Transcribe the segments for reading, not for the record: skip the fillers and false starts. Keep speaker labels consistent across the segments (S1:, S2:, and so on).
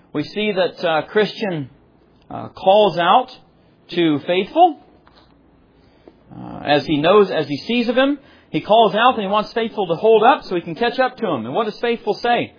S1: We see that Christian calls out to Faithful. As he sees of him, he calls out and he wants Faithful to hold up so he can catch up to him. And what does Faithful say?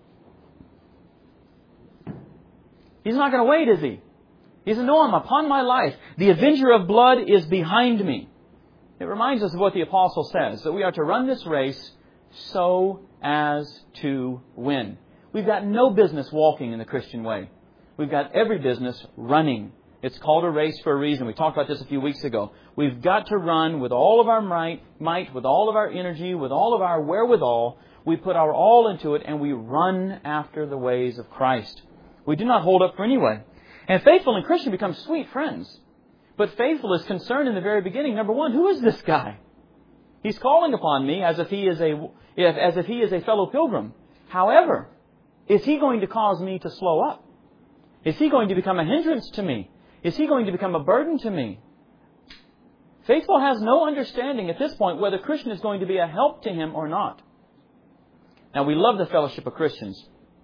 S1: He's not going to wait, is he? He says, no, I'm upon my life. The avenger of blood is behind me. It reminds us of what the apostle says, that we are to run this race so as to win. We've got no business walking in the Christian way. We've got every business running. It's called a race for a reason. We talked about this a few weeks ago. We've got to run with all of our might, with all of our energy, with all of our wherewithal. We put our all into it and we run after the ways of Christ. We do not hold up for any way. And Faithful and Christian become sweet friends. But Faithful is concerned in the very beginning. Number one, who is this guy? He's calling upon me as if he is a fellow pilgrim. However, is he going to cause me to slow up? Is he going to become a hindrance to me? Is he going to become a burden to me? Faithful has no understanding at this point whether Christian is going to be a help to him or not. Now, we love the fellowship of Christians,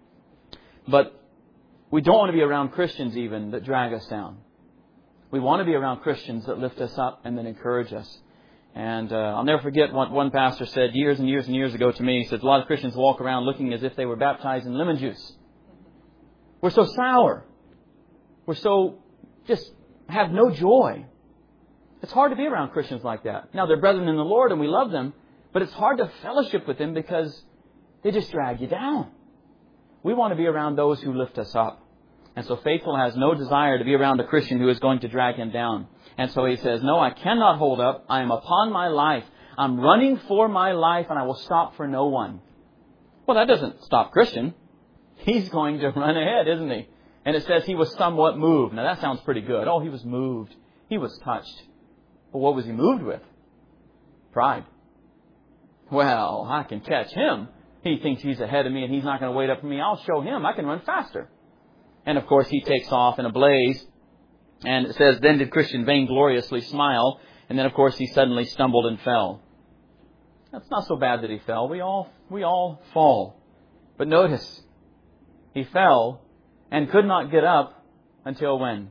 S1: but we don't want to be around Christians even that drag us down. We want to be around Christians that lift us up and that encourage us. And I'll never forget what one pastor said years and years and years ago to me. He said, a lot of Christians walk around looking as if they were baptized in lemon juice. We're so sour. We're so just have no joy. It's hard to be around Christians like that. Now, they're brethren in the Lord and we love them, but it's hard to fellowship with them because they just drag you down. We want to be around those who lift us up. And so Faithful has no desire to be around a Christian who is going to drag him down. And so he says, no, I cannot hold up. I am upon my life. I'm running for my life and I will stop for no one. Well, that doesn't stop Christian. He's going to run ahead, isn't he? And it says he was somewhat moved. Now that sounds pretty good. Oh, he was moved. He was touched. Well, what was he moved with? Pride. Well, I can catch him. He thinks he's ahead of me and he's not going to wait up for me. I'll show him. I can run faster. And of course, he takes off in a blaze. And it says, then did Christian vaingloriously smile. And then, of course, he suddenly stumbled and fell. That's not so bad that he fell. We all fall. But notice, he fell and could not get up until when?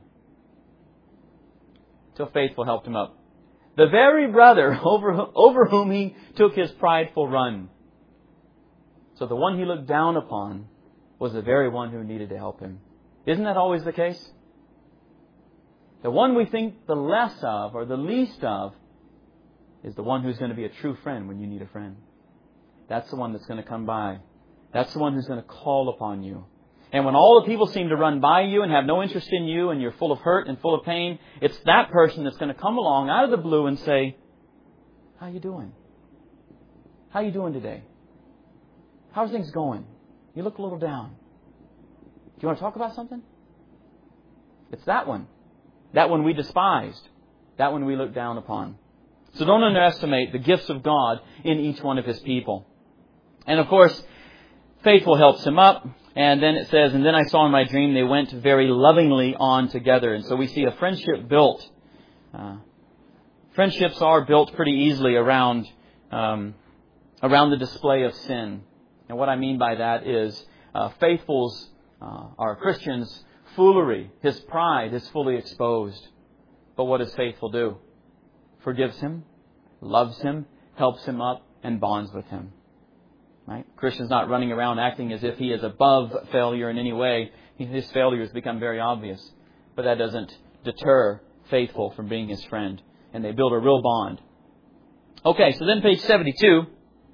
S1: Till Faithful helped him up. The very brother over whom he took his prideful run. So the one he looked down upon was the very one who needed to help him. Isn't that always the case? The one we think the less of or the least of is the one who's going to be a true friend when you need a friend. That's the one that's going to come by. That's the one who's going to call upon you. And when all the people seem to run by you and have no interest in you and you're full of hurt and full of pain, it's that person that's going to come along out of the blue and say, how you doing? How you doing today? How's things going? You look a little down. Do you want to talk about something? It's that one. That one we despised. That one we looked down upon. So don't underestimate the gifts of God in each one of His people. And of course, Faithful helps him up. And then it says, and then I saw in my dream they went very lovingly on together. And so we see a friendship built. Friendships are built pretty easily around the display of sin. And what I mean by that is Faithful's, our Christian's foolery, his pride is fully exposed. But what does Faithful do? Forgives him, loves him, helps him up, and bonds with him. Right? Christian's not running around acting as if he is above failure in any way. His failures become very obvious. But that doesn't deter Faithful from being his friend. And they build a real bond. Okay, so then page 72.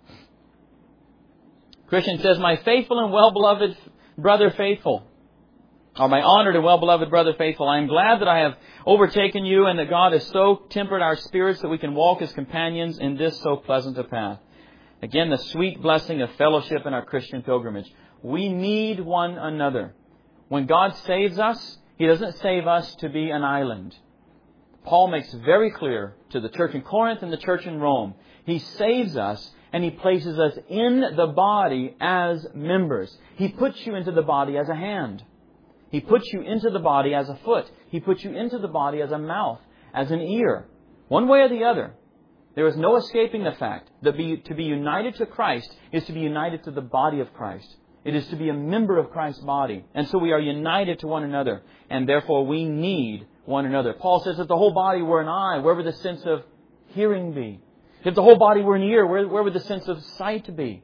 S1: Christian says, my faithful and well-beloved brother Faithful, or my honored and well-beloved brother Faithful, I am glad that I have overtaken you and that God has so tempered our spirits that we can walk as companions in this so pleasant a path. Again, the sweet blessing of fellowship in our Christian pilgrimage. We need one another. When God saves us, He doesn't save us to be an island. Paul makes very clear to the church in Corinth and the church in Rome. He saves us and He places us in the body as members. He puts you into the body as a hand. He puts you into the body as a foot. He puts you into the body as a mouth, as an ear. One way or the other. There is no escaping the fact that to be united to Christ is to be united to the body of Christ. It is to be a member of Christ's body. And so we are united to one another. And therefore we need one another. Paul says, if the whole body were an eye, where would the sense of hearing be? If the whole body were an ear, where would the sense of sight be?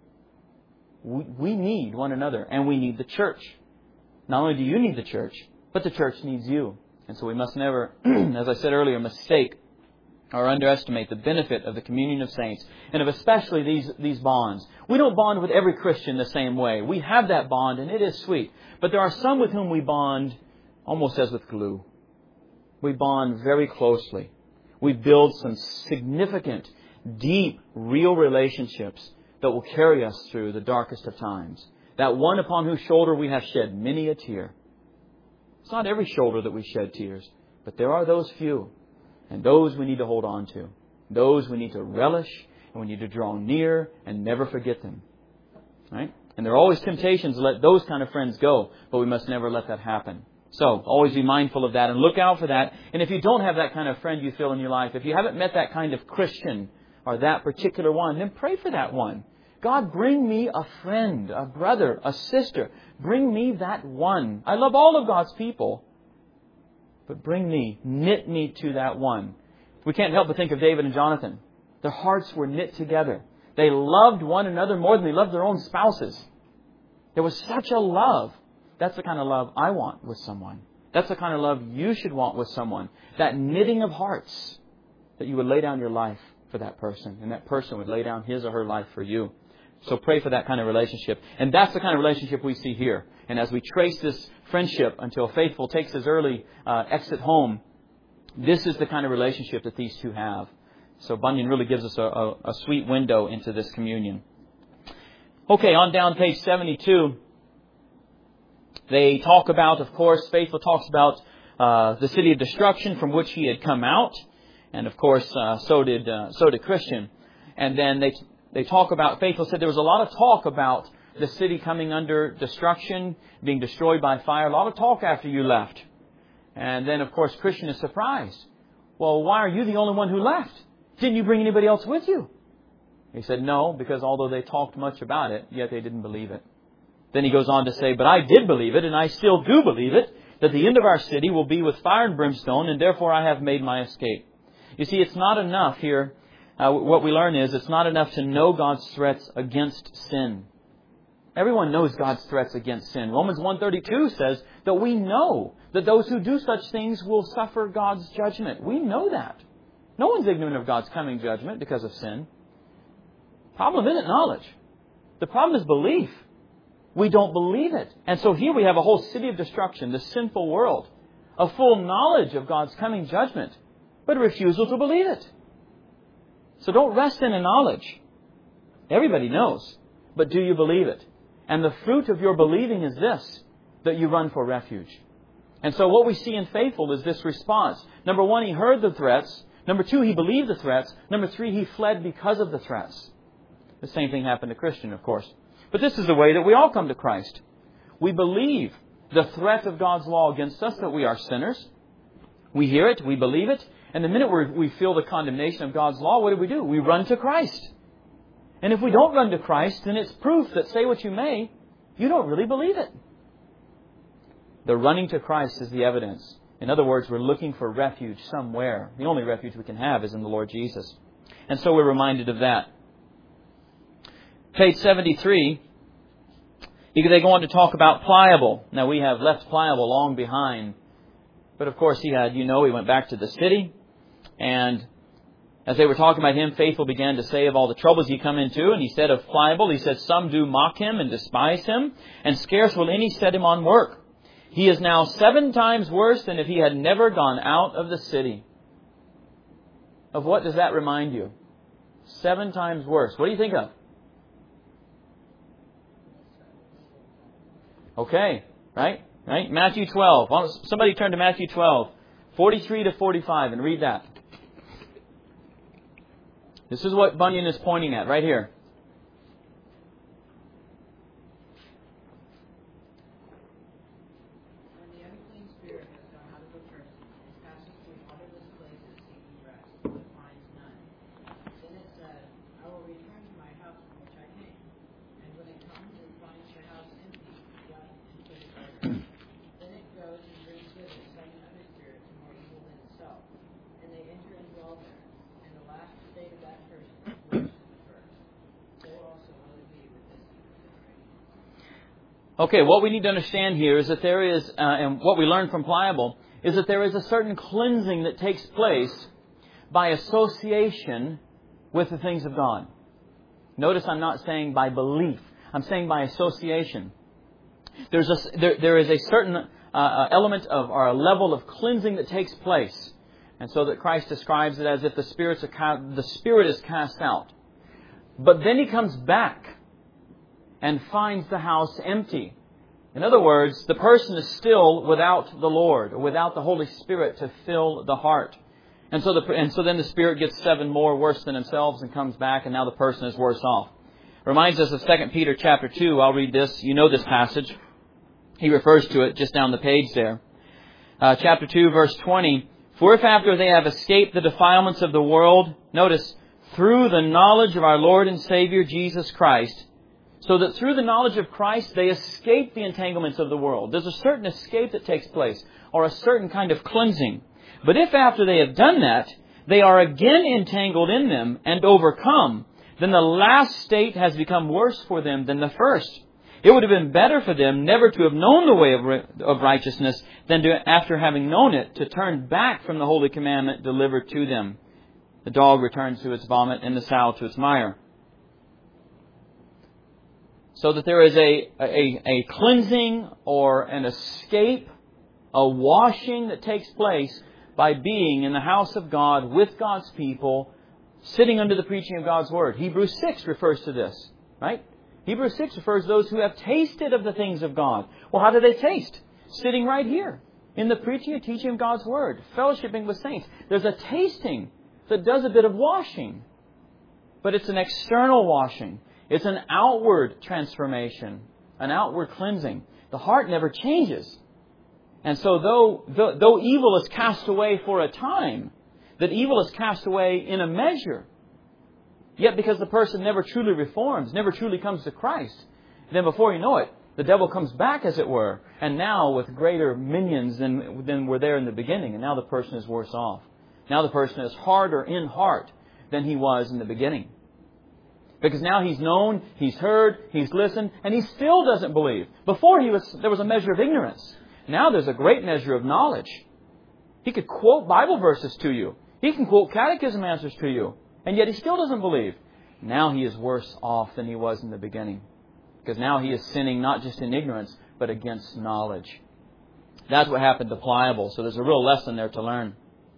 S1: We need one another, and we need the church. Not only do you need the church, but the church needs you. And so we must never, as I said earlier, mistake or underestimate the benefit of the communion of saints, and of especially these bonds. We don't bond with every Christian the same way. We have that bond, and it is sweet. But there are some with whom we bond almost as with glue. We bond very closely. We build some significant, deep, real relationships that will carry us through the darkest of times. That one upon whose shoulder we have shed many a tear. It's not every shoulder that we shed tears, but there are those few. And those we need to hold on to. Those we need to relish, and we need to draw near and never forget them. Right? And there are always temptations to let those kind of friends go, but we must never let that happen. So, always be mindful of that and look out for that. And if you don't have that kind of friend you feel in your life, if you haven't met that kind of Christian or that particular one, then pray for that one. God, bring me a friend, a brother, a sister. Bring me that one. I love all of God's people. But knit me to that one. We can't help but think of David and Jonathan. Their hearts were knit together. They loved one another more than they loved their own spouses. There was such a love. That's the kind of love I want with someone. That's the kind of love you should want with someone. That knitting of hearts, that you would lay down your life for that person, and that person would lay down his or her life for you. So pray for that kind of relationship. And that's the kind of relationship we see here. And as we trace this friendship until Faithful takes his early exit home, this is the kind of relationship that these two have. So Bunyan really gives us a sweet window into this communion. Okay, on down page 72. They talk about, of course, Faithful talks about the city of destruction from which he had come out. And of course, so did Christian. And then they talk about, Faithful said there was a lot of talk about the city coming under destruction, being destroyed by fire. A lot of talk after you left. And then, of course, Christian is surprised. Well, why are you the only one who left? Didn't you bring anybody else with you? He said, no, because although they talked much about it, yet they didn't believe it. Then he goes on to say, but I did believe it, and I still do believe it, that the end of our city will be with fire and brimstone, and therefore I have made my escape. You see, it's not enough here. What we learn is it's not enough to know God's threats against sin. Everyone knows God's threats against sin. Romans 1:32 says that we know that those who do such things will suffer God's judgment. We know that. No one's ignorant of God's coming judgment because of sin. The problem isn't knowledge. The problem is belief. We don't believe it. And so here we have a whole city of destruction, the sinful world, a full knowledge of God's coming judgment, but a refusal to believe it. So don't rest in a knowledge. Everybody knows. But do you believe it? And the fruit of your believing is this, that you run for refuge. And so what we see in Faithful is this response. Number one, he heard the threats. Number two, he believed the threats. Number three, he fled because of the threats. The same thing happened to Christian, of course. But this is the way that we all come to Christ. We believe the threat of God's law against us, that we are sinners. We hear it, we believe it. And the minute we feel the condemnation of God's law, what do? We run to Christ. And if we don't run to Christ, then it's proof that, say what you may, you don't really believe it. The running to Christ is the evidence. In other words, we're looking for refuge somewhere. The only refuge we can have is in the Lord Jesus. And so we're reminded of that. Page 73, they go on to talk about Pliable. Now, we have left Pliable long behind. But of course, he went back to the city. And as they were talking about him, Faithful began to say of all the troubles he come into. And he said of Pliable, he said, some do mock him and despise him, and scarce will any set him on work. He is now 7 times worse than if he had never gone out of the city. Of what does that remind you? 7 times worse. What do you think of? Okay, right? Matthew 12. Somebody turn to Matthew 12, 43 to 45 and read that. This is what Bunyan is pointing at right here.
S2: When the unclean spirit has gone out of a person, it passes through waterless places seeking rest, but finds none. Then it says, I will return to my house from which I came. And when it comes, it finds the house
S1: Okay, what we need to understand here is that there is, and what we learn from Pliable, is that there is a certain cleansing that takes place by association with the things of God. Notice I'm not saying by belief. I'm saying by association. There is a certain element of, or a level of cleansing that takes place. And so that Christ describes it as if the spirit is cast out. But then He comes back and finds the house empty. In other words, the person is still without the Lord, or without the Holy Spirit to fill the heart. And so then the Spirit gets 7 more worse than themselves and comes back, and now the person is worse off. Reminds us of 2 Peter chapter 2. I'll read this. You know this passage. He refers to it just down the page there. Chapter 2, verse 20. For if after they have escaped the defilements of the world, notice, through the knowledge of our Lord and Savior Jesus Christ, so that through the knowledge of Christ they escape the entanglements of the world. There's a certain escape that takes place, or a certain kind of cleansing. But if after they have done that, they are again entangled in them and overcome, then the last state has become worse for them than the first. It would have been better for them never to have known the way of righteousness than to, after having known it, to turn back from the holy commandment delivered to them. The dog returns to its vomit and the sow to its mire. So that there is a cleansing or an escape, a washing that takes place by being in the house of God with God's people, sitting under the preaching of God's Word. Hebrews 6 refers to this, right? Hebrews 6 refers to those who have tasted of the things of God. Well, how do they taste? Sitting right here, in the preaching and teaching of God's Word, fellowshipping with saints. There's a tasting that does a bit of washing. But it's an external washing. It's an outward transformation, an outward cleansing. The heart never changes. And so though evil is cast away for a time, that evil is cast away in a measure, yet because the person never truly reforms, never truly comes to Christ, then before you know it, the devil comes back, as it were, and now with greater minions than were there in the beginning, and now the person is worse off. Now the person is harder in heart than he was in the beginning. Because now he's known, he's heard, he's listened, and he still doesn't believe. Before there was a measure of ignorance. Now there's a great measure of knowledge. He could quote Bible verses to you. He can quote catechism answers to you. And yet he still doesn't believe. Now he is worse off than he was in the beginning. Because now he is sinning not just in ignorance, but against knowledge. That's what happened to Pliable. So there's a real lesson there to learn.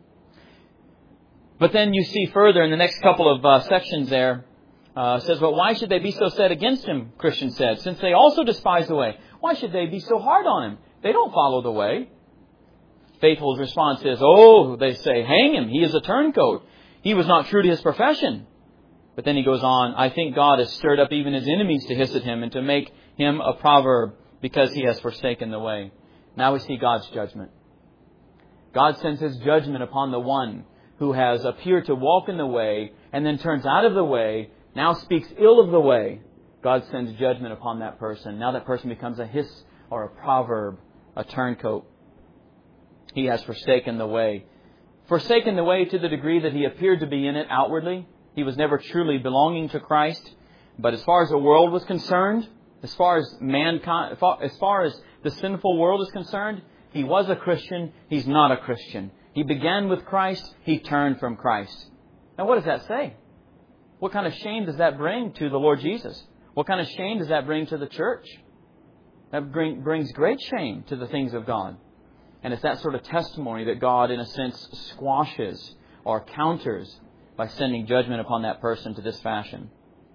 S1: But then you see further in the next couple of sections there, it says, but why should they be so set against him, Christian said, since they also despise the way? Why should they be so hard on him? They don't follow the way. Faithful's response is, oh, they say, hang him. He is a turncoat. He was not true to his profession. But then he goes on, I think God has stirred up even his enemies to hiss at him and to make him a proverb because he has forsaken the way. Now we see God's judgment. God sends His judgment upon the one who has appeared to walk in the way and then turns out of the way, now speaks ill of the way. God sends judgment upon that person. Now that person becomes a hiss or a proverb, a turncoat. He has forsaken the way. Forsaken the way to the degree that he appeared to be in it outwardly. He was never truly belonging to Christ. But as far as the world was concerned, as far as mankind, as far as the sinful world is concerned, he was a Christian. He's not a Christian. He began with Christ. He turned from Christ. Now what does that say? What kind of shame does that bring to the Lord Jesus? What kind of shame does that bring to the church? That brings great shame to the things of God. And it's that sort of testimony that God, in a sense, squashes or counters by sending judgment upon that person to this fashion.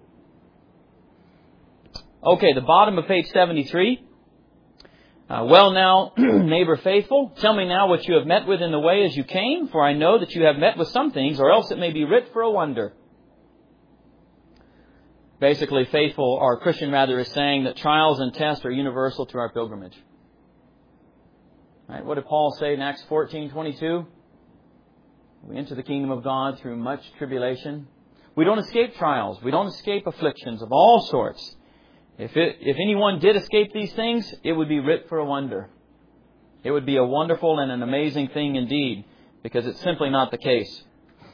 S1: Okay, the bottom of page 73. Well now, neighbor faithful, tell me now what you have met with in the way as you came, for I know that you have met with some things, or else it may be writ for a wonder. Basically, faithful, or Christian rather, is saying that trials and tests are universal to our pilgrimage. Right? What did Paul say in Acts 14:22? We enter the kingdom of God through much tribulation. We don't escape trials. We don't escape afflictions of all sorts. If anyone did escape these things, it would be writ for a wonder. It would be a wonderful and an amazing thing indeed, because it's simply not the case.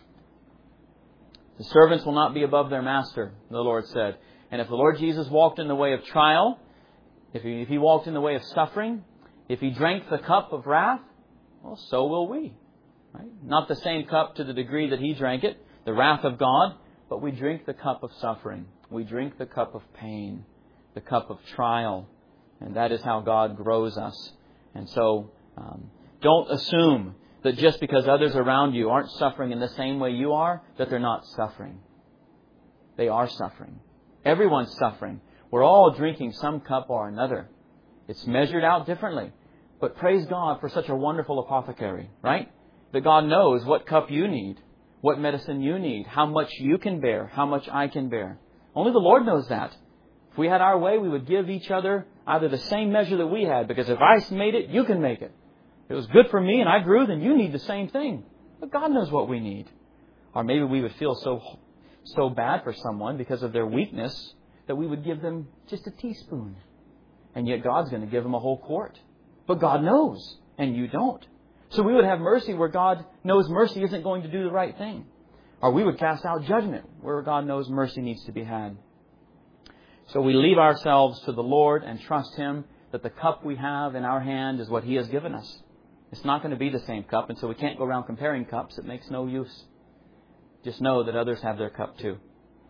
S1: The servants will not be above their master, the Lord said. And if the Lord Jesus walked in the way of trial, If he walked in the way of suffering, if he drank the cup of wrath, well, so will we. Right? Not the same cup to the degree that he drank it, the wrath of God, but we drink the cup of suffering. We drink the cup of pain, the cup of trial. And that is how God grows us. And so, don't assume that just because others around you aren't suffering in the same way you are, that they're not suffering. They are suffering. Everyone's suffering. We're all drinking some cup or another. It's measured out differently. But praise God for such a wonderful apothecary, right? That God knows what cup you need, what medicine you need, how much you can bear, how much I can bear. Only the Lord knows that. If we had our way, we would give each other either the same measure that we had, because if I made it, you can make it. If it was good for me and I grew, then you need the same thing. But God knows what we need. Or maybe we would feel so bad for someone because of their weakness that we would give them just a teaspoon. And yet God's going to give them a whole quart. But God knows, and you don't. So we would have mercy where God knows mercy isn't going to do the right thing. Or we would cast out judgment where God knows mercy needs to be had. So we leave ourselves to the Lord and trust Him that the cup we have in our hand is what He has given us. It's not going to be the same cup, and so we can't go around comparing cups. It makes no use. Just know that others have their cup too.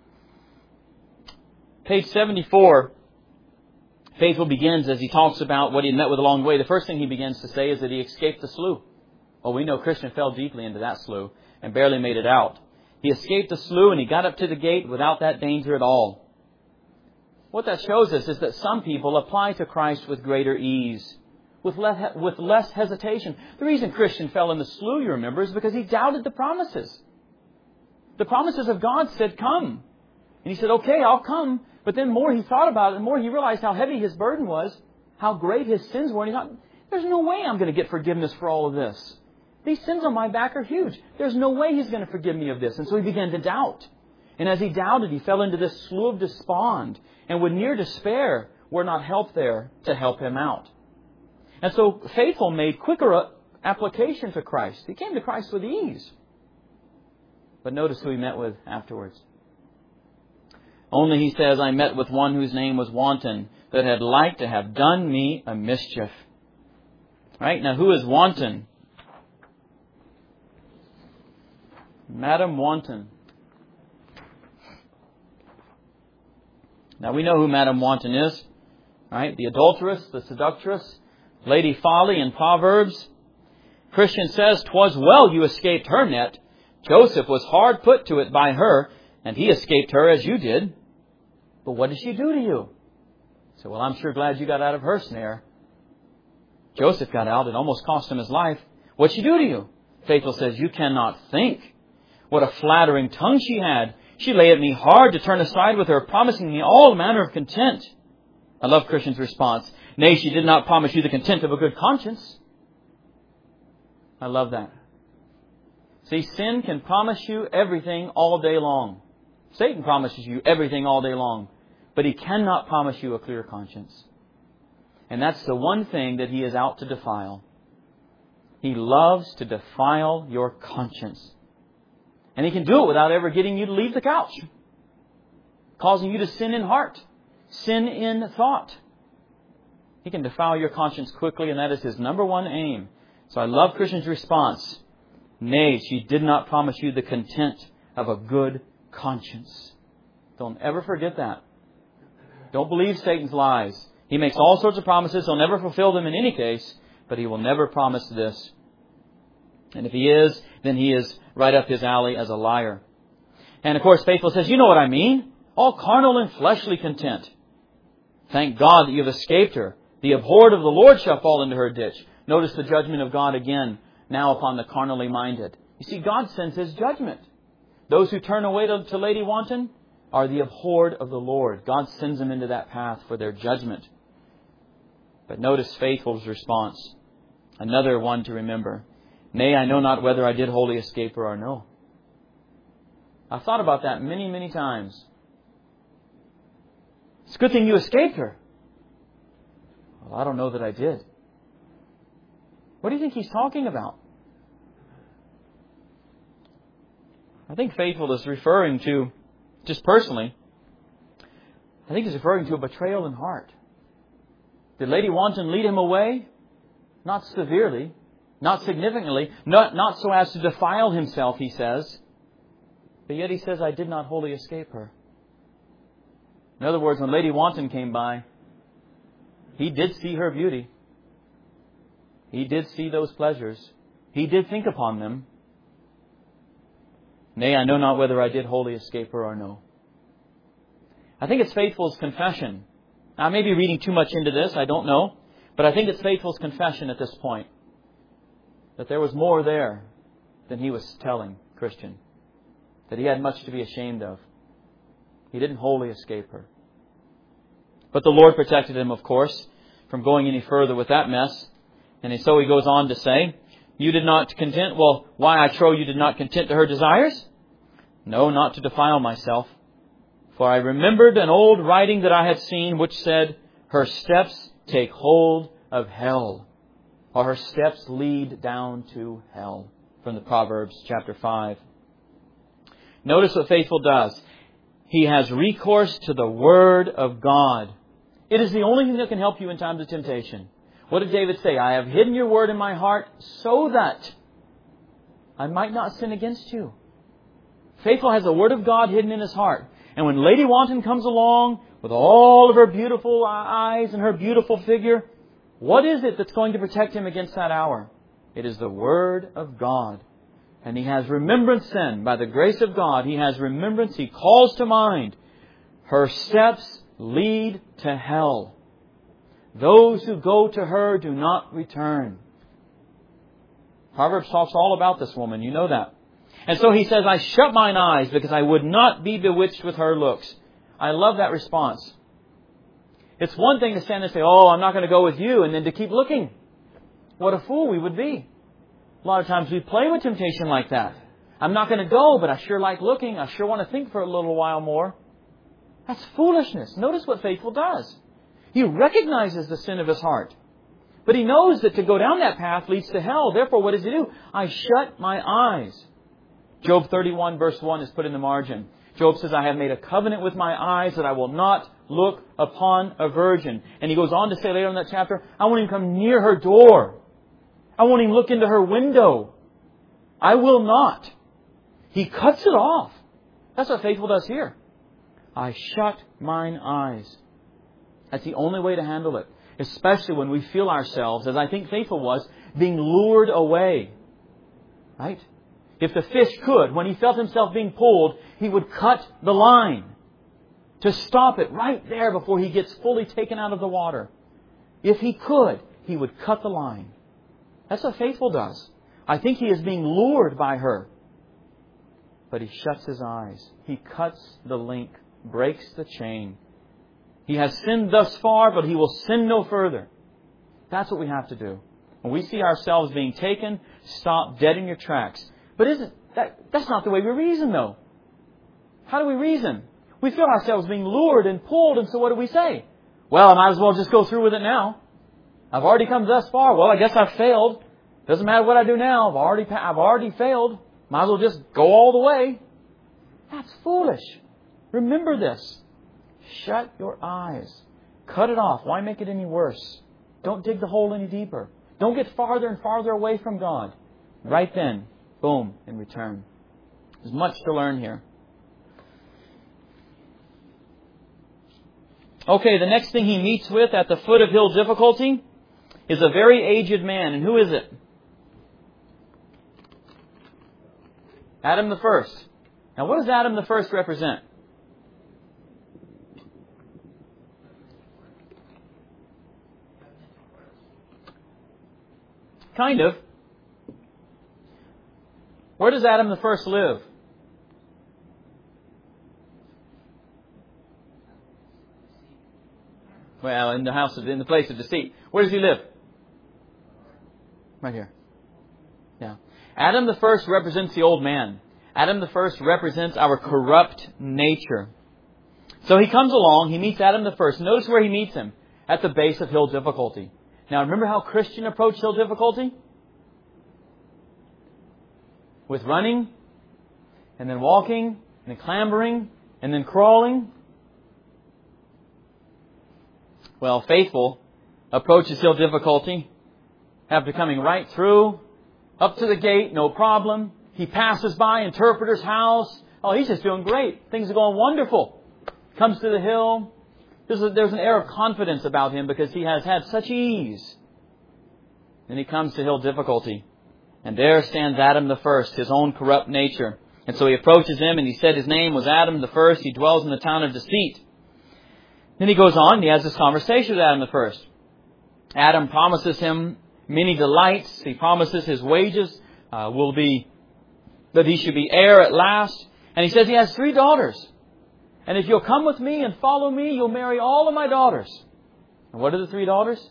S1: Page 74, Faithful begins as he talks about what he met with along the way. The first thing he begins to say is that he escaped the slough. Well, we know Christian fell deeply into that slough and barely made it out. He escaped the slough and he got up to the gate without that danger at all. What that shows us is that some people apply to Christ with greater ease, with less hesitation. The reason Christian fell in the slough, you remember, is because he doubted the promises. The promises of God said, come. And he said, okay, I'll come. But then more he thought about it, the more he realized how heavy his burden was, how great his sins were. And he thought, there's no way I'm going to get forgiveness for all of this. These sins on my back are huge. There's no way He's going to forgive me of this. And so he began to doubt. And as he doubted, he fell into this slough of despond. And with near despair, were not help there to help him out. And so Faithful made quicker application to Christ. He came to Christ with ease. But notice who he met with afterwards. Only he says, I met with one whose name was Wanton, that had like to have done me a mischief. Right? Now, who is Wanton? Madam Wanton. Now, we know who Madam Wanton is. Right? The adulteress, the seductress, Lady Folly in Proverbs. Christian says, 'twas well you escaped her net. Joseph was hard put to it by her, and he escaped her as you did. But what did she do to you? So, well, I'm sure glad you got out of her snare. Joseph got out. It almost cost him his life. What'd she do to you? Faithful says, you cannot think. What a flattering tongue she had. She lay at me hard to turn aside with her, promising me all manner of content. I love Christian's response. Nay, she did not promise you the content of a good conscience. I love that. See, sin can promise you everything all day long. Satan promises you everything all day long. But he cannot promise you a clear conscience. And that's the one thing that he is out to defile. He loves to defile your conscience. And he can do it without ever getting you to leave the couch. Causing you to sin in heart. Sin in thought. He can defile your conscience quickly, and that is his number one aim. So I love Christian's response. Nay, she did not promise you the content of a good conscience. Don't ever forget that. Don't believe Satan's lies. He makes all sorts of promises. He'll never fulfill them in any case, but he will never promise this. And if he is, then he is right up his alley as a liar. And of course, Faithful says, you know what I mean. All carnal and fleshly content. Thank God that you've escaped her. The abhorred of the Lord shall fall into her ditch. Notice the judgment of God again, now upon the carnally minded. You see, God sends His judgment. Those who turn away to Lady Wanton are the abhorred of the Lord. God sends them into that path for their judgment. But notice Faithful's response. Another one to remember. Nay, I know not whether I did wholly escape her or no. I've thought about that many, many times. It's a good thing you escaped her. Well, I don't know that I did. What do you think he's talking about? I think Faithful is referring to, just personally, I think he's referring to a betrayal in heart. Did Lady Wanton lead him away? Not severely, not significantly, not so as to defile himself, he says. But yet he says, I did not wholly escape her. In other words, when Lady Wanton came by, he did see her beauty. He did see those pleasures. He did think upon them. Nay, I know not whether I did wholly escape her or no. I think it's Faithful's confession. I may be reading too much into this, I don't know. But I think it's Faithful's confession at this point. That there was more there than he was telling Christian. That he had much to be ashamed of. He didn't wholly escape her. But the Lord protected him, of course, from going any further with that mess. And so he goes on to say, you did not content, well, why I trow you did not content to her desires? No, not to defile myself. For I remembered an old writing that I had seen, which said, her steps take hold of hell. Or her steps lead down to hell. From the Proverbs chapter 5. Notice what Faithful does. He has recourse to the Word of God. It is the only thing that can help you in times of temptation. What did David say? I have hidden your Word in my heart so that I might not sin against you. Faithful has the Word of God hidden in his heart. And when Lady Wanton comes along with all of her beautiful eyes and her beautiful figure, what is it that's going to protect him against that hour? It is the Word of God. And he has remembrance then, by the grace of God, he has remembrance, he calls to mind, her steps lead to hell. Those who go to her do not return. Proverbs talks all about this woman, you know that. And so he says, I shut mine eyes because I would not be bewitched with her looks. I love that response. It's one thing to stand there and say, oh, I'm not going to go with you, and then to keep looking. What a fool we would be. A lot of times we play with temptation like that. I'm not going to go, but I sure like looking. I sure want to think for a little while more. That's foolishness. Notice what Faithful does. He recognizes the sin of his heart. But he knows that to go down that path leads to hell. Therefore, what does he do? I shut my eyes. Job 31 verse 1 is put in the margin. Job says, I have made a covenant with my eyes that I will not look upon a virgin. And he goes on to say later in that chapter, I won't even come near her door. I won't even look into her window. I will not. He cuts it off. That's what Faithful does here. I shut mine eyes. That's the only way to handle it. Especially when we feel ourselves, as I think Faithful was, being lured away. Right? If the fish could, when he felt himself being pulled, he would cut the line to stop it right there before he gets fully taken out of the water. If he could, he would cut the line. That's what Faithful does. I think he is being lured by her. But he shuts his eyes. He cuts the link, breaks the chain. He has sinned thus far, but he will sin no further. That's what we have to do. When we see ourselves being taken, stop dead in your tracks. But that's not the way we reason, though. How do we reason? We feel ourselves being lured and pulled, and so what do we say? Well, I might as well just go through with it now. I've already come thus far. Well, I guess I've failed. Doesn't matter what I do now. I've already failed. Might as well just go all the way. That's foolish. Remember this. Shut your eyes. Cut it off. Why make it any worse? Don't dig the hole any deeper. Don't get farther and farther away from God. Right then, boom, in return. There's much to learn here. Okay, the next thing he meets with at the foot of Hill Difficulty is a very aged man. And who is it? Adam the First. Now, what does Adam the First represent? Kind of. Where does Adam the First live? Well, in the place of deceit. Where does he live? Right here. Yeah. Adam the First represents the old man. Adam the First represents our corrupt nature. So he comes along, he meets Adam the First. Notice where he meets him. At the base of Hill Difficulty. Now remember how Christian approached Hill Difficulty? With running, and then walking, and then clambering, and then crawling. Well, Faithful approaches Hill Difficulty. After coming right through, up to the gate, no problem. He passes by Interpreter's house. Oh, he's just doing great. Things are going wonderful. Comes to the hill. There's an air of confidence about him because he has had such ease. Then he comes to Hill Difficulty. And there stands Adam the First, his own corrupt nature. And so he approaches him, and he said his name was Adam the First. He dwells in the town of deceit. Then he goes on and he has this conversation with Adam the First. Adam promises him many delights. He promises his wages will be that he should be heir at last. And he says he has 3 daughters. And if you'll come with me and follow me, you'll marry all of my daughters. And what are the 3 daughters?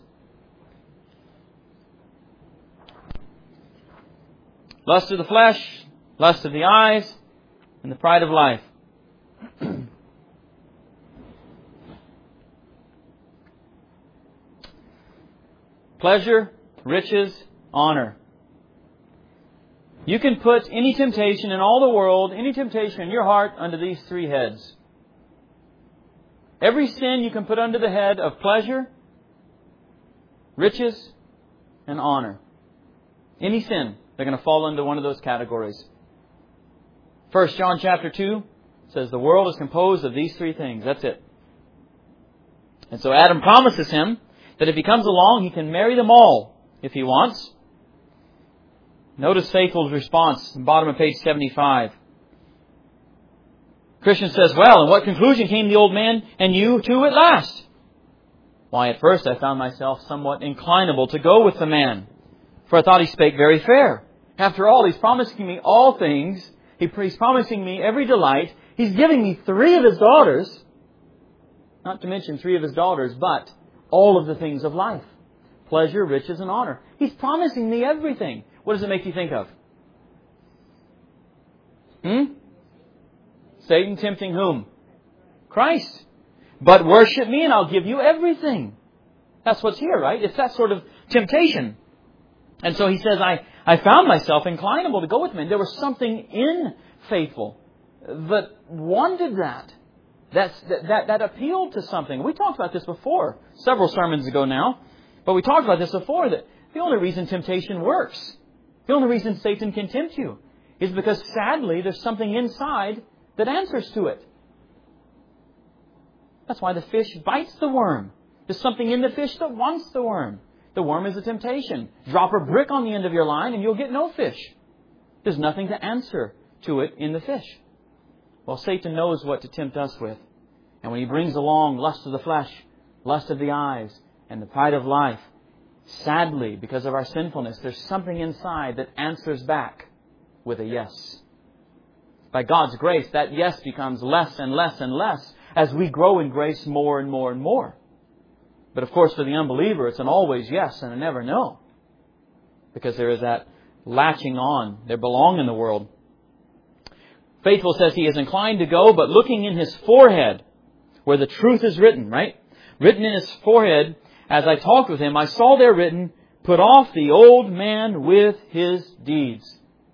S1: Lust of the flesh, lust of the eyes, and the pride of life. Pleasure, riches, honor. You can put any temptation in all the world, any temptation in your heart, under these 3 heads. Every sin you can put under the head of pleasure, riches, and honor. Any sin, they're going to fall into one of those categories. 1 John chapter 2 says the world is composed of these 3 things. That's it. And so Adam promises him that if he comes along, he can marry them all if he wants. Notice Faithful's response, the bottom of page 75. Christian says, well, and what conclusion came the old man and you to at last? Why, at first I found myself somewhat inclinable to go with the man, for I thought he spake very fair. After all, he's promising me all things. He's promising me every delight. He's giving me 3 of his daughters. Not to mention 3 of his daughters, but all of the things of life. Pleasure, riches, and honor. He's promising me everything. What does it make you think of? Satan tempting whom? Christ. But worship me and I'll give you everything. That's what's here, right? It's that sort of temptation. And so he says, I found myself inclinable to go with him. And there was something in Faithful that wanted that. That appealed to something. We talked about this before, several sermons ago now. But we talked about this before, that the only reason temptation works, the only reason Satan can tempt you, is because sadly there's something inside that answers to it. That's why the fish bites the worm. There's something in the fish that wants the worm. The worm is a temptation. Drop a brick on the end of your line and you'll get no fish. There's nothing to answer to it in the fish. Well, Satan knows what to tempt us with. And when he brings along lust of the flesh, lust of the eyes, and the pride of life, sadly, because of our sinfulness, there's something inside that answers back with a yes. By God's grace, that yes becomes less and less and less as we grow in grace more and more and more. But of course, for the unbeliever, it's an always yes and a never no. Because there is that latching on. They belong in the world. Faithful says he is inclined to go, but looking in his forehead, where the truth is written, right? Written in his forehead, as I talked with him, I saw there written, put off the old man with his deeds.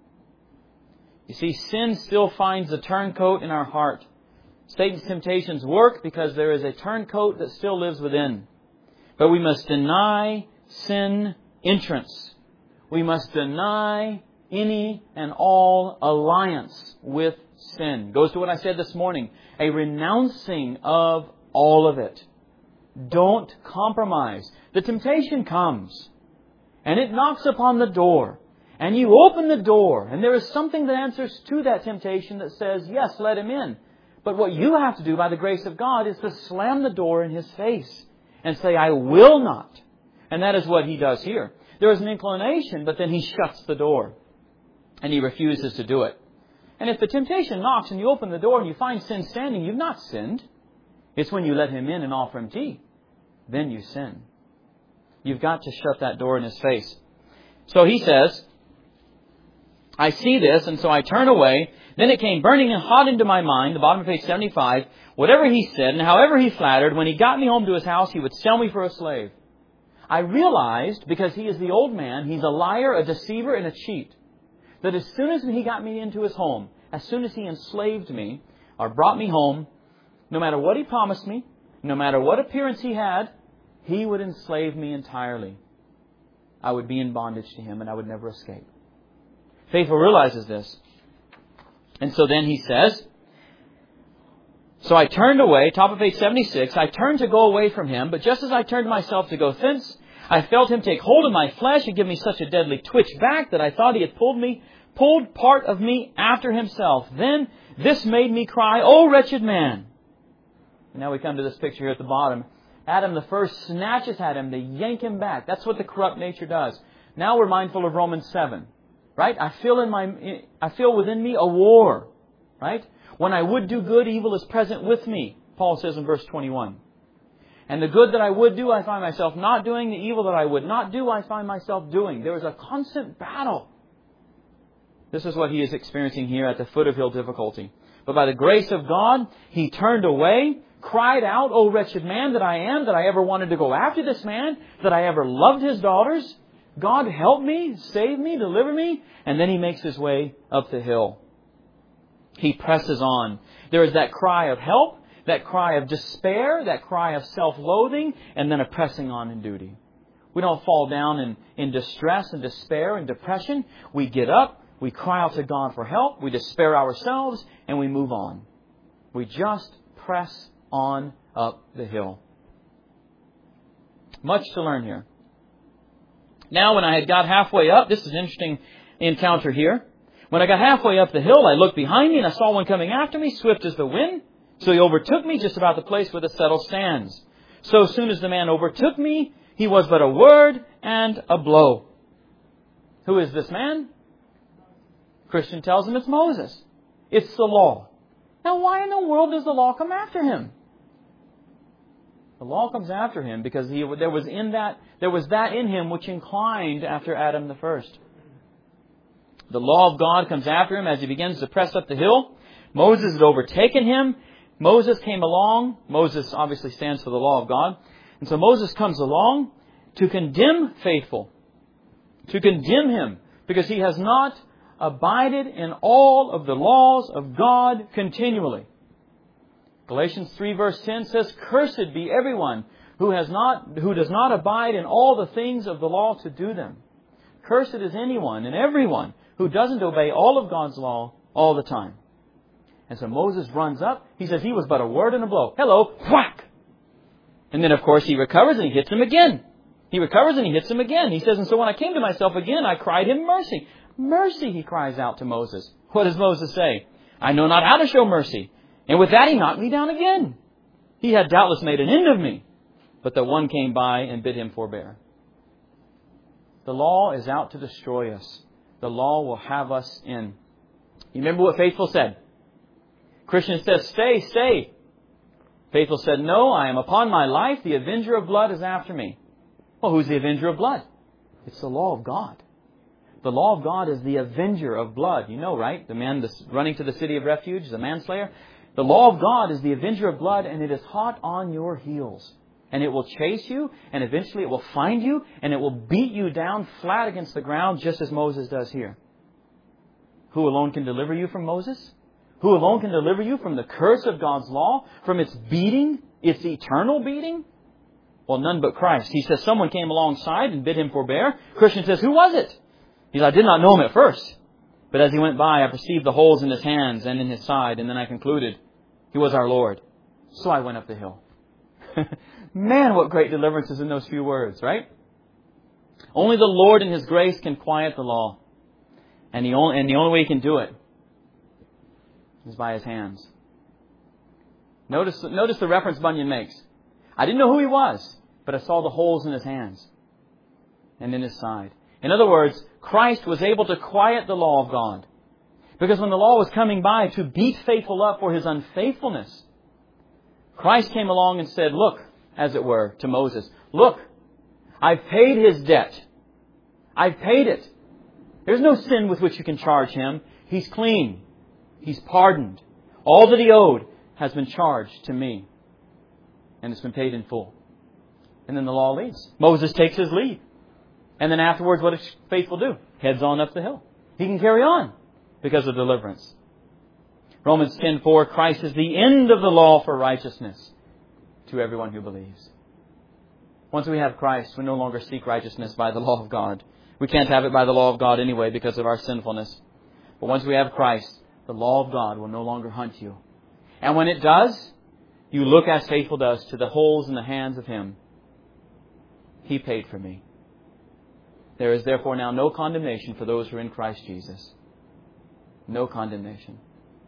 S1: You see, sin still finds a turncoat in our heart. Satan's temptations work because there is a turncoat that still lives within. But we must deny sin entrance. We must deny any and all alliance with sin. Goes to what I said this morning. A renouncing of all of it. Don't compromise. The temptation comes and it knocks upon the door. And you open the door and there is something that answers to that temptation that says, yes, let him in. But what you have to do by the grace of God is to slam the door in his face and say, I will not. And that is what he does here. There is an inclination, but then he shuts the door and he refuses to do it. And if the temptation knocks and you open the door and you find sin standing, you've not sinned. It's when you let him in and offer him tea. Then you sin. You've got to shut that door in his face. So he says, I see this, and so I turn away. Then it came burning and hot into my mind, the bottom of page 75, whatever he said and however he flattered, when he got me home to his house, he would sell me for a slave. I realized, because he is the old man, he's a liar, a deceiver, and a cheat, that as soon as he got me into his home, as soon as he enslaved me or brought me home, no matter what he promised me, no matter what appearance he had, He would enslave me entirely. I would be in bondage to him and I would never escape. Faithful realizes this. And so then he says, so I turned away, top of page 76, I turned to go away from him, but just as I turned myself to go thence, I felt him take hold of my flesh and give me such a deadly twitch back that I thought he had pulled part of me after himself. Then this made me cry, O wretched man. And now we come to this picture here at the bottom. Adam the first snatches at him to yank him back. That's what the corrupt nature does. Now we're mindful of Romans 7. Right? I feel within me a war. Right? When I would do good, evil is present with me. Paul says in verse 21. And the good that I would do, I find myself not doing. The evil that I would not do, I find myself doing. There is a constant battle. This is what he is experiencing here at the foot of hill difficulty. But by the grace of God, he turned away, cried out, O wretched man that I am, that I ever wanted to go after this man, that I ever loved his daughters. God help me, save me, deliver me. And then he makes his way up the hill. He presses on. There is that cry of help, that cry of despair, that cry of self-loathing, and then a pressing on in duty. We don't fall down in distress and despair and depression. We get up, we cry out to God for help, we despair ourselves, and we move on. We just press on up the hill. Much to learn here. Now when I had got halfway up, this is an interesting encounter here. When I got halfway up the hill, I looked behind me and I saw one coming after me, swift as the wind. So he overtook me just about the place where the settle stands. So soon as the man overtook me, he was but a word and a blow. Who is this man? Christian tells him it's Moses. It's the law. Now why in the world does the law come after him? The law comes after him because there was that in him which inclined after Adam the first. The law of God comes after him as he begins to press up the hill. Moses had overtaken him. Moses came along. Moses obviously stands for the law of God. And so Moses comes along to condemn faithful. To condemn him because he has not abided in all of the laws of God continually. Galatians 3 verse 10 says, Cursed be everyone who does not abide in all the things of the law to do them. Cursed is anyone and everyone who doesn't obey all of God's law all the time. And so Moses runs up. He says he was but a word and a blow. Hello, whack! And then of course he recovers and he hits him again. He recovers and he hits him again. He says, and so when I came to myself again, I cried him mercy. Mercy, he cries out to Moses. What does Moses say? I know not how to show mercy. And with that he knocked me down again. He had doubtless made an end of me. But the one came by and bid him forbear. The law is out to destroy us. The law will have us in. You remember what Faithful said? Christian says, stay, stay. Faithful said, no, I am upon my life. The avenger of blood is after me. Well, who's the avenger of blood? It's the law of God. The law of God is the avenger of blood. You know, right? The man that's running to the city of refuge, the manslayer. The law of God is the avenger of blood, and it is hot on your heels. And it will chase you, and eventually it will find you, and it will beat you down flat against the ground, just as Moses does here. Who alone can deliver you from Moses? Who alone can deliver you from the curse of God's law, from its beating, its eternal beating? Well, none but Christ. He says someone came alongside and bid him forbear. Christian says, who was it? He says, I did not know him at first. But as he went by, I perceived the holes in his hands and in his side, and then I concluded he was our Lord. So I went up the hill. Man, what great deliverance is in those few words, right? Only the Lord in His grace can quiet the law. And the only way He can do it is by His hands. Notice the reference Bunyan makes. I didn't know who He was, but I saw the holes in His hands and in His side. In other words, Christ was able to quiet the law of God. Because when the law was coming by to beat faithful up for his unfaithfulness, Christ came along and said, look, as it were, to Moses, look, I've paid his debt. I've paid it. There's no sin with which you can charge him. He's clean. He's pardoned. All that he owed has been charged to me. And it's been paid in full. And then the law leaves. Moses takes his leave. And then afterwards, what does faithful do? Heads on up the hill. He can carry on because of deliverance. Romans 10:4, Christ is the end of the law for righteousness to everyone who believes. Once we have Christ, we no longer seek righteousness by the law of God. We can't have it by the law of God anyway because of our sinfulness. But once we have Christ, the law of God will no longer hunt you. And when it does, you look as faithful does to the holes in the hands of Him. He paid for me. There is therefore now no condemnation for those who are in Christ Jesus. No condemnation.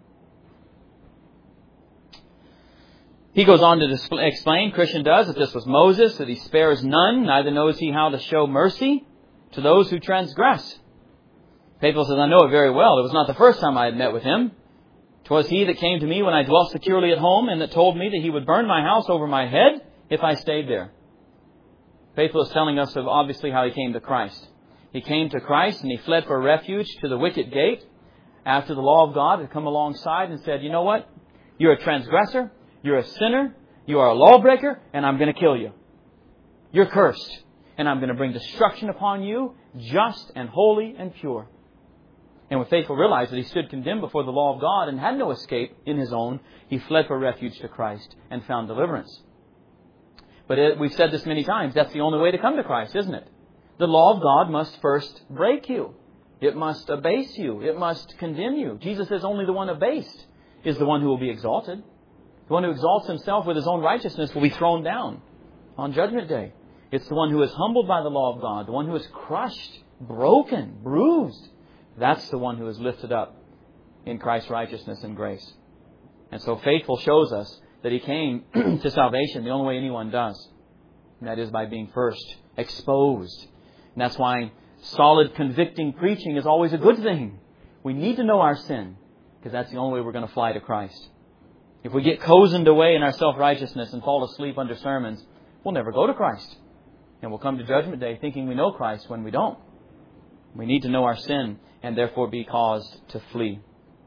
S1: He goes on to explain, Christian does, that this was Moses, that he spares none, neither knows he how to show mercy to those who transgress. Faithful says, I know it very well. It was not the first time I had met with him. 'Twas he that came to me when I dwelt securely at home, and that told me that he would burn my house over my head if I stayed there. Faithful is telling us of obviously how he came to Christ. He came to Christ and he fled for refuge to the wicket gate after the law of God had come alongside and said, you know what? You're a transgressor. You're a sinner. You are a lawbreaker, and I'm going to kill you. You're cursed, and I'm going to bring destruction upon you, just and holy and pure. And when Faithful realized that he stood condemned before the law of God and had no escape in his own, he fled for refuge to Christ and found deliverance. But we've said this many times, that's the only way to come to Christ, isn't it? The law of God must first break you. It must abase you. It must condemn you. Jesus says only the one abased is the one who will be exalted. The one who exalts himself with his own righteousness will be thrown down on Judgment Day. It's the one who is humbled by the law of God, the one who is crushed, broken, bruised. That's the one who is lifted up in Christ's righteousness and grace. And so Faithful shows us that he came to salvation the only way anyone does. And that is by being first exposed. And that's why solid, convicting preaching is always a good thing. We need to know our sin, because that's the only way we're going to fly to Christ. If we get cozened away in our self-righteousness and fall asleep under sermons, we'll never go to Christ. And we'll come to Judgment Day thinking we know Christ when we don't. We need to know our sin and therefore be caused to flee.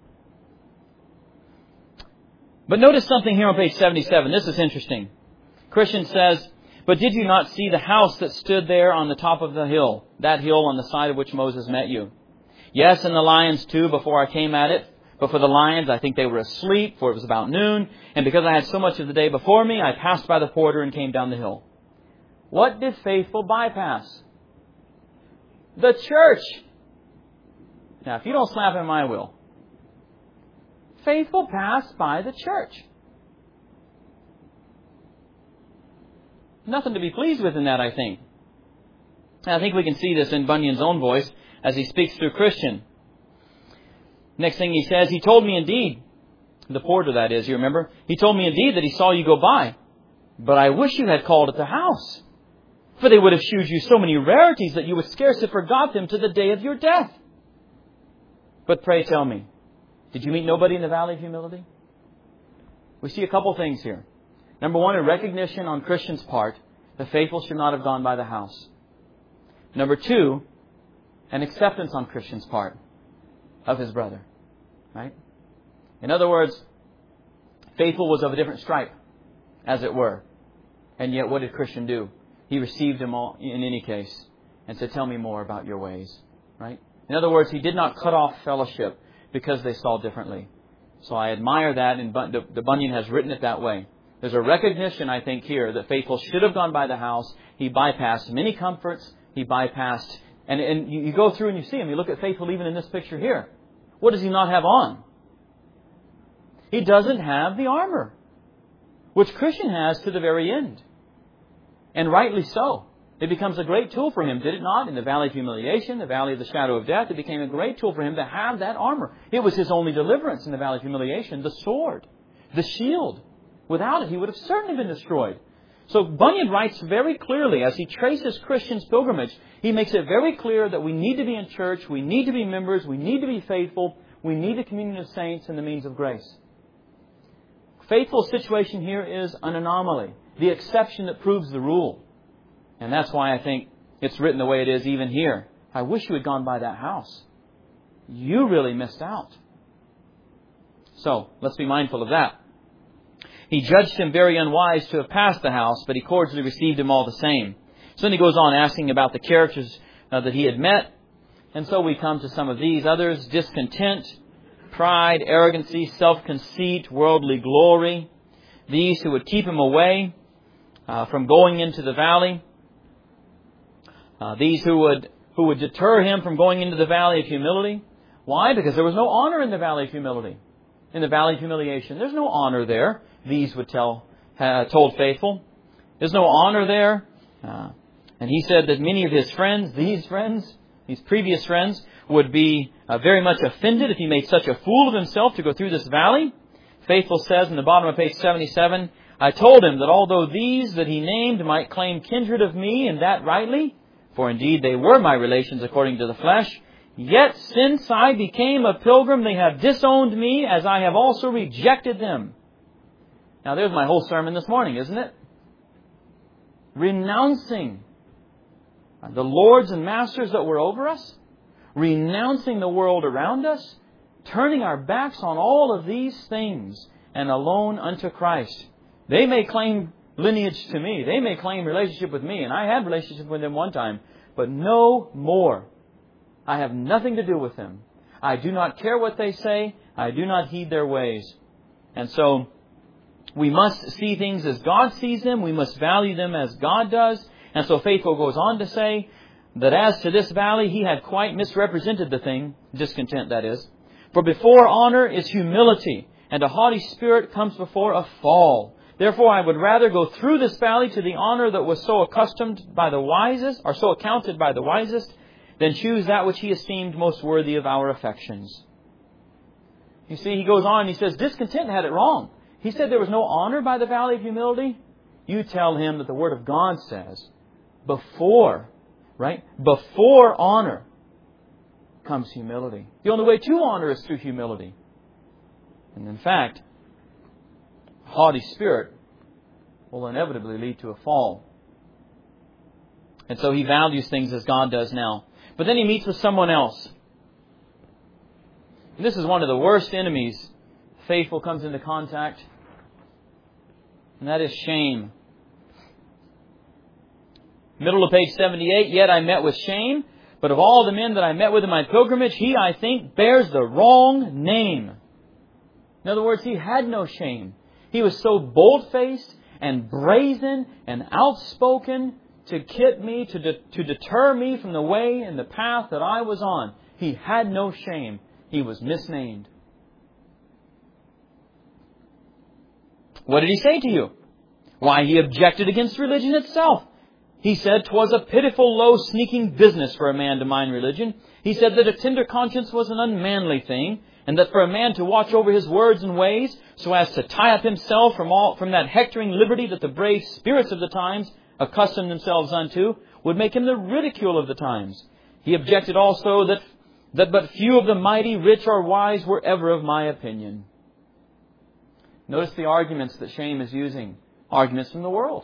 S1: But notice something here on page 77. This is interesting. Christian says, but did you not see the house that stood there on the top of the hill, that hill on the side of which Moses met you? Yes, and the lions too before I came at it. But for the lions, I think they were asleep, for it was about noon. And because I had so much of the day before me, I passed by the porter and came down the hill. What did Faithful bypass? The church. Now, if you don't slap him, I will. Faithful passed by the church. Nothing to be pleased with in that, I think. And I think we can see this in Bunyan's own voice as he speaks through Christian. Next thing he says, he told me indeed, the porter that is, you remember? He told me indeed that he saw you go by. But I wish you had called at the house. For they would have shewed you so many rarities that you would scarce have forgot them to the day of your death. But pray tell me, did you meet nobody in the Valley of Humility? We see a couple things here. Number one, a recognition on Christian's part that Faithful should not have gone by the house. Number two, an acceptance on Christian's part of his brother. Right? In other words, Faithful was of a different stripe, as it were. And yet what did Christian do? He received him all in any case and said, tell me more about your ways. Right? In other words, he did not cut off fellowship because they saw differently. So I admire that, and the Bunyan has written it that way. There's a recognition, I think, here that Faithful should have gone by the house. He bypassed many comforts. He bypassed, and you go through and you see him. You look at Faithful even in this picture here. What does he not have on? He doesn't have the armor, which Christian has to the very end. And rightly so. It becomes a great tool for him, did it not? In the valley of humiliation, the valley of the shadow of death, it became a great tool for him to have that armor. It was his only deliverance in the valley of humiliation, the sword, the shield. Without it, he would have certainly been destroyed. So Bunyan writes very clearly, as he traces Christian's pilgrimage, he makes it very clear that we need to be in church, we need to be members, we need to be faithful, we need the communion of saints and the means of grace. Faithful's situation here is an anomaly, the exception that proves the rule. And that's why I think it's written the way it is even here. I wish you had gone by that house. You really missed out. So, let's be mindful of that. He judged him very unwise to have passed the house, but he cordially received him all the same. So then he goes on asking about the characters that he had met. And so we come to some of these others: discontent, pride, arrogancy, self-conceit, worldly glory. These who would keep him away from going into the valley. These who would deter him from going into the valley of humility. Why? Because there was no honor in the valley of humility. In the valley of humiliation. There's no honor there, these would told Faithful. There's no honor there. And he said that many of his friends, these previous friends, would be very much offended if he made such a fool of himself to go through this valley. Faithful says in the bottom of page 77, I told him that although these that he named might claim kindred of me, and that rightly, for indeed they were my relations according to the flesh, yet since I became a pilgrim, they have disowned me, as I have also rejected them. Now there's my whole sermon this morning, isn't it? Renouncing the lords and masters that were over us, renouncing the world around us, turning our backs on all of these things and alone unto Christ. They may claim lineage to me. They may claim relationship with me. And I had relationship with them one time. But no more. I have nothing to do with them. I do not care what they say. I do not heed their ways. And so we must see things as God sees them. We must value them as God does. And so Faithful goes on to say that as to this valley, he had quite misrepresented the thing, discontent that is. For before honor is humility, and a haughty spirit comes before a fall. Therefore I would rather go through this valley to the honor that was so accustomed by the wisest, or so accounted by the wisest, than choose that which he esteemed most worthy of our affections. You see, he goes on and he says, discontent had it wrong. He said there was no honor by the valley of humility. You tell him that the Word of God says, before honor comes humility. The only way to honor is through humility. And in fact, a haughty spirit will inevitably lead to a fall. And so he values things as God does now. But then he meets with someone else. And this is one of the worst enemies Faithful comes into contact. And that is shame. Middle of page 78, yet I met with shame. But of all the men that I met with in my pilgrimage, he, I think, bears the wrong name. In other words, he had no shame. He was so bold-faced and brazen and outspoken to kid me, to deter me from the way and the path that I was on. He had no shame. He was misnamed. What did he say to you? Why, he objected against religion itself. He said 'twas a pitiful, low, sneaking business for a man to mind religion. He said that a tender conscience was an unmanly thing, and that for a man to watch over his words and ways, so as to tie up himself from that hectoring liberty that the brave spirits of the times accustomed themselves unto, would make him the ridicule of the times. He objected also that but few of the mighty, rich, or wise were ever of my opinion. Notice the arguments that shame is using. Arguments from the world.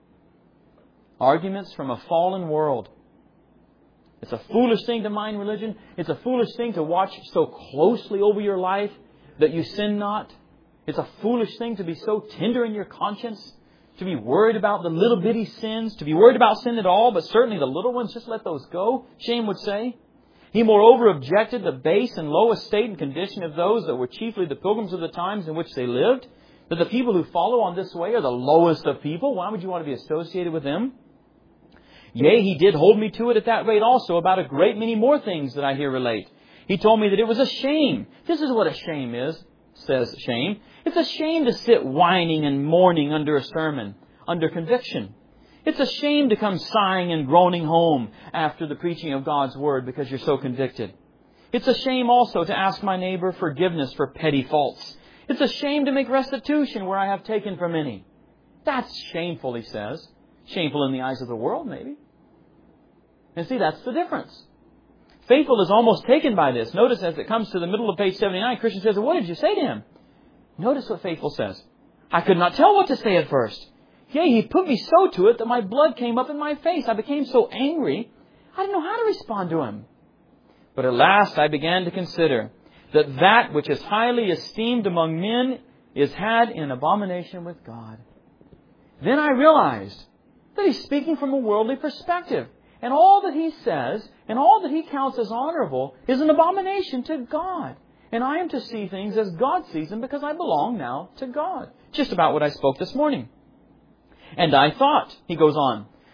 S1: Arguments from a fallen world. It's a foolish thing to mind religion. It's a foolish thing to watch so closely over your life that you sin not. It's a foolish thing to be so tender in your conscience, to be worried about the little bitty sins, to be worried about sin at all, but certainly the little ones, just let those go, shame would say. He moreover objected the base and low estate and condition of those that were chiefly the pilgrims of the times in which they lived, that the people who follow on this way are the lowest of people. Why would you want to be associated with them? Yea, he did hold me to it at that rate also about a great many more things that I here relate. He told me that it was a shame. This is what a shame is, says shame. It's a shame to sit whining and mourning under a sermon, under conviction. It's a shame to come sighing and groaning home after the preaching of God's Word because you're so convicted. It's a shame also to ask my neighbor forgiveness for petty faults. It's a shame to make restitution where I have taken from any. That's shameful, he says. Shameful in the eyes of the world, maybe. And see, that's the difference. Faithful is almost taken by this. Notice as it comes to the middle of page 79, Christian says, what did you say to him? Notice what Faithful says. I could not tell what to say at first. Yea, he put me so to it that my blood came up in my face. I became so angry, I didn't know how to respond to him. But at last I began to consider that which is highly esteemed among men is had in abomination with God. Then I realized that he's speaking from a worldly perspective. And all that he says, and all that he counts as honorable, is an abomination to God. And I am to see things as God sees them because I belong now to God. Just about what I spoke this morning. And I thought, he goes on,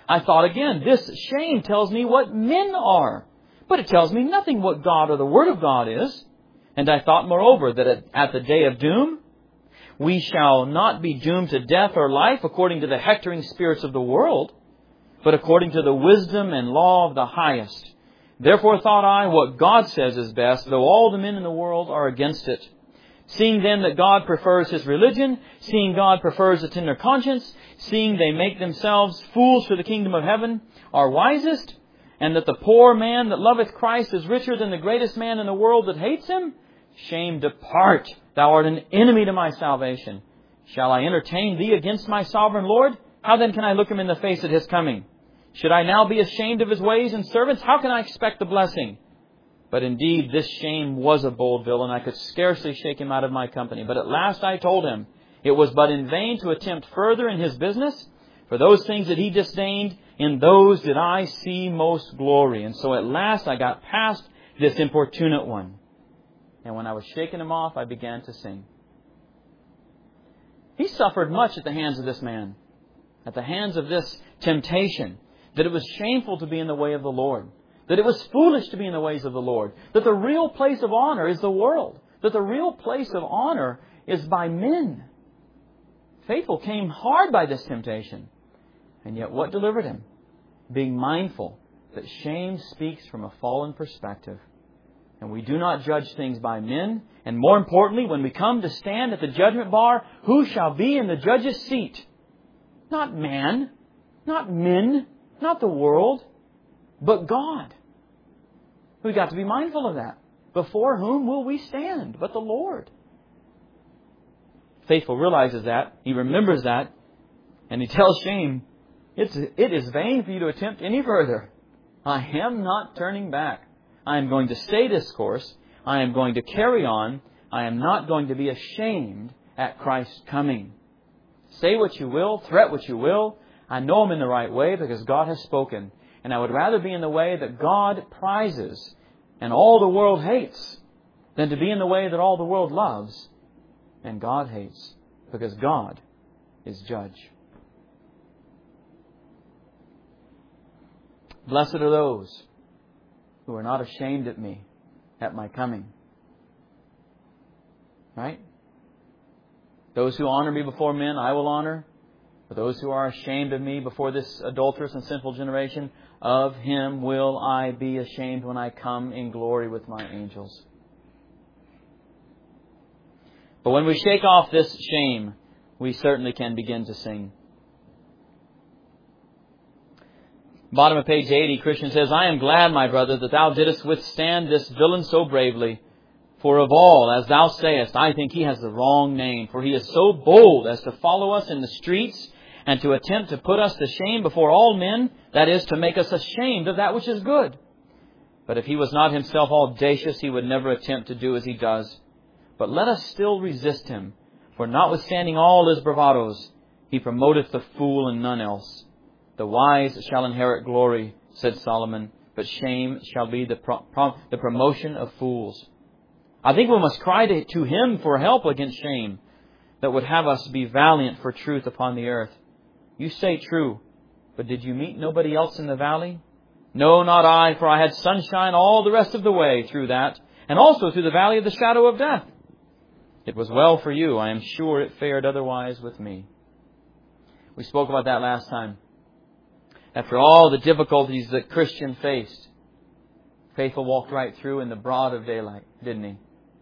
S1: I thought again, this shame tells me what men are, but it tells me nothing what God or the Word of God is. And I thought, moreover, that at the day of doom, we shall not be doomed to death or life according to the hectoring spirits of the world, but according to the wisdom and law of the highest. Therefore thought I, what God says is best, though all the men in the world are against it. Seeing then that God prefers His religion, seeing God prefers a tender conscience, seeing they make themselves fools for the kingdom of heaven, are wisest, and that the poor man that loveth Christ is richer than the greatest man in the world that hates Him, shame depart, thou art an enemy to my salvation. Shall I entertain thee against my sovereign Lord? How then can I look Him in the face at His coming? Should I now be ashamed of His ways and servants? How can I expect the blessing? But indeed this shame was a bold villain. I could scarcely shake him out of my company. But at last I told him, it was but in vain to attempt further in his business. For those things that he disdained, in those did I see most glory. And so at last I got past this importunate one. And when I was shaking him off, I began to sing. He suffered much at the hands of this man, at the hands of this temptation, that it was shameful to be in the way of the Lord, that it was foolish to be in the ways of the Lord, that the real place of honor is the world, that the real place of honor is by men. Faithful came hard by this temptation. And yet what delivered him? Being mindful that shame speaks from a fallen perspective. And we do not judge things by men. And more importantly, when we come to stand at the judgment bar, who shall be in the judge's seat? Not man, not men, not the world, but God. We've got to be mindful of that. Before whom will we stand but the Lord? Faithful realizes that. He remembers that. And he tells shame, it is vain for you to attempt any further. I am not turning back. I am going to stay this course. I am going to carry on. I am not going to be ashamed at Christ's coming. Say what you will, threat what you will. I know I'm in the right way because God has spoken. And I would rather be in the way that God prizes and all the world hates than to be in the way that all the world loves and God hates, because God is judge. Blessed are those who are not ashamed at me at my coming. Right? Those who honor me before men, I will honor. But those who are ashamed of me before this adulterous and sinful generation, of him will I be ashamed when I come in glory with my angels. But when we shake off this shame, we certainly can begin to sing. Bottom of page 80, Christian says, I am glad, my brother, that thou didst withstand this villain so bravely. For of all, as thou sayest, I think he has the wrong name. For he is so bold as to follow us in the streets and to attempt to put us to shame before all men, that is, to make us ashamed of that which is good. But if he was not himself audacious, he would never attempt to do as he does. But let us still resist him, for notwithstanding all his bravados, he promoteth the fool and none else. The wise shall inherit glory, said Solomon, but shame shall be the promotion of fools. I think we must cry to him for help against shame, that would have us be valiant for truth upon the earth. You say true, but did you meet nobody else in the valley? No, not I, for I had sunshine all the rest of the way through that, and also through the valley of the shadow of death. It was well for you. I am sure it fared otherwise with me. We spoke about that last time. After all the difficulties that Christian faced, Faithful walked right through in the broad of daylight, didn't he?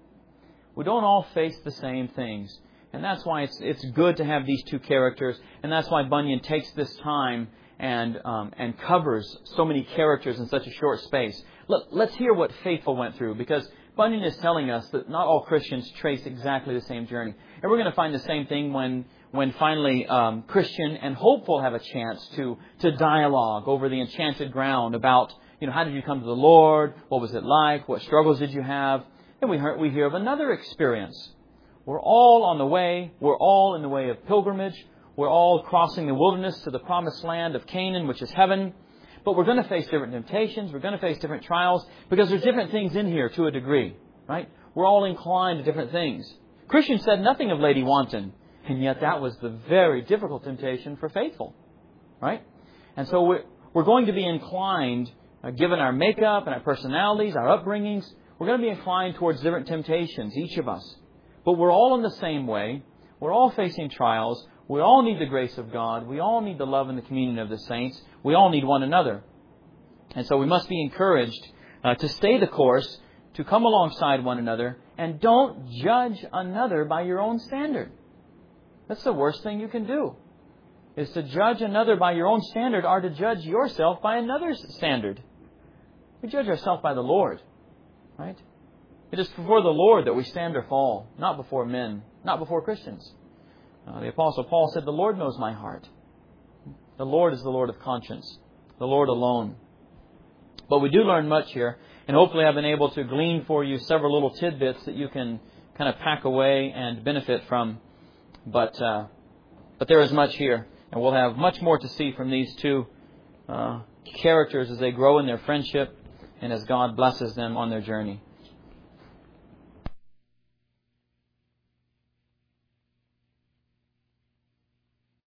S1: We don't all face the same things. And that's why it's good to have these two characters. And that's why Bunyan takes this time and covers so many characters in such a short space. Let's hear what Faithful went through, because Bunyan is telling us that not all Christians trace exactly the same journey. And we're going to find the same thing when finally Christian and Hopeful have a chance to dialogue over the enchanted ground about, how did you come to the Lord? What was it like? What struggles did you have? And we hear of another experience. We're all on the way. We're all in the way of pilgrimage. We're all crossing the wilderness to the promised land of Canaan, which is heaven. But we're going to face different temptations. We're going to face different trials because there's different things in here to a degree, right? We're all inclined to different things. Christian said nothing of Lady Wanton, and yet that was the very difficult temptation for Faithful, right? And so we're going to be inclined, given our makeup and our personalities, our upbringings, we're going to be inclined towards different temptations, each of us. But we're all in the same way. We're all facing trials. We all need the grace of God. We all need the love and the communion of the saints. We all need one another. And so we must be encouraged to stay the course, to come alongside one another, and don't judge another by your own standard. That's the worst thing you can do, is to judge another by your own standard or to judge yourself by another's standard. We judge ourselves by the Lord, right? It is before the Lord that we stand or fall, not before men, not before Christians. The Apostle Paul said, the Lord knows my heart. The Lord is the Lord of conscience, the Lord alone. But we do learn much here, and hopefully I've been able to glean for you several little tidbits that you can kind of pack away and benefit from. But there is much here, and we'll have much more to see from these two characters as they grow in their friendship and as God blesses them on their journey.